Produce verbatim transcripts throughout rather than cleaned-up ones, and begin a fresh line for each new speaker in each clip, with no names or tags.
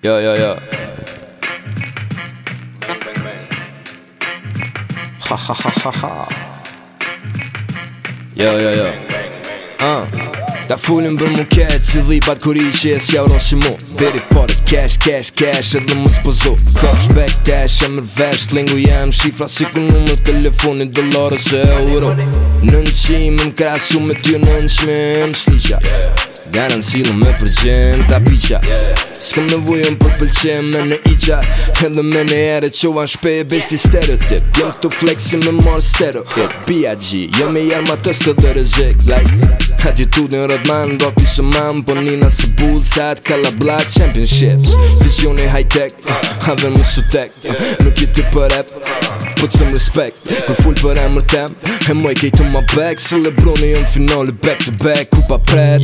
Yo, yo, yo. Ha ha ha ha ha. Yo, yo, yo. Uh. Ta fullin bër mu keq si dhipat kur ishe e s'jauron si mu. Beri paret cash, cash, cash edhe më s'pozo. Ka shbek tash e mër vesh t'lingu jem shifra si ku numër telefonit dollarës e euro. Nën qim më krasu me ty nën qmim s'liqa. Garancilo me përgjën ta piqa. S'kom nevojën për pëlqem me në iqa. Edhe me në ere qovan shpe e besti stereotip. Jem të flexi me marë stereo P I G, jem e jarma tëstë dhe rëzik Like, attitudin rëdman, do kisë man Po nina se bull, sa atë kalla black championships Vizioni high tech, have më su tek Nuk jeti për rap, po të më respect Kër full për emër tem, e moj kejtu ma back Se Lebroni jem finale back to back, ku pa pret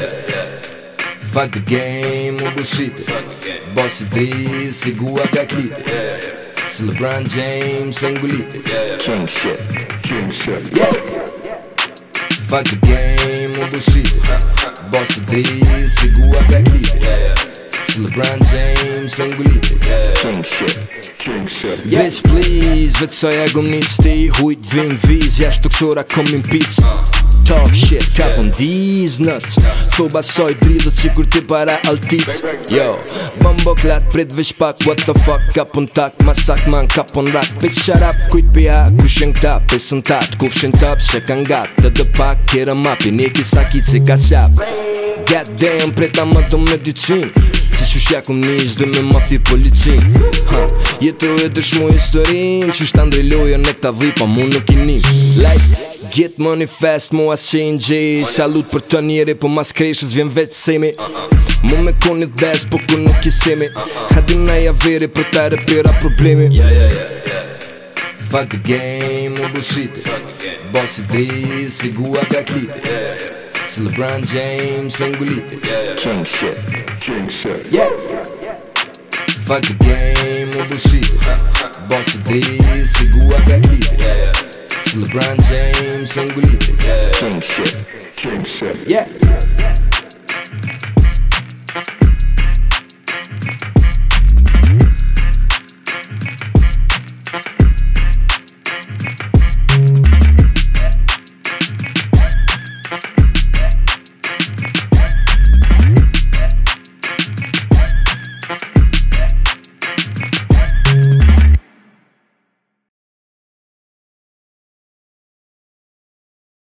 Fuck the game, u bullshit Bossi dri, si gua ka kliti Se LeBron James e nguliti
King shit, king shit
yeah. Fuck the game, u bullshit Bossi dri, si gua ka kliti Se LeBron James e nguliti
King shit, king shit
yeah. Bitch please, vetë sa ja gom nisti Hujt vim viz, jashtë të kësora kom in peace Talk shit, kapon these nuts Thoba soj dridhët si kur ti para altis Yo, bombo klat, prit vish pak What the fuck, kapon tak, masak man kapon rak Bitch shut up, kujt pia, kushen këta Pesën tat, kufshin tap, se kan gat Dhe dhe pak, kira mapi, një kisa kici ka shap God damn, preta ma do medicin Si shushja kum nish dhe me mafi policin ha, Jetu e të shmu historin Qysh ta ndrejlojen e këta dhipa, mu nuk i nin Like Get money fast, mu as qenë gjej Salut për të njeri, po mas kreshës vjen veç semi Mu me koni dhes, po ku nuk i semi Hadim na javeri për ta repera problemi Fuck the game, u bullshit Bossi dri, si gua ka kliti Se LeBron James e nguliti
King shit, king shit
yeah. Fuck the game, u bullshit Bossi dri, si gua ka kliti Se LeBron James e nguliti
King shit, king shit
yeah.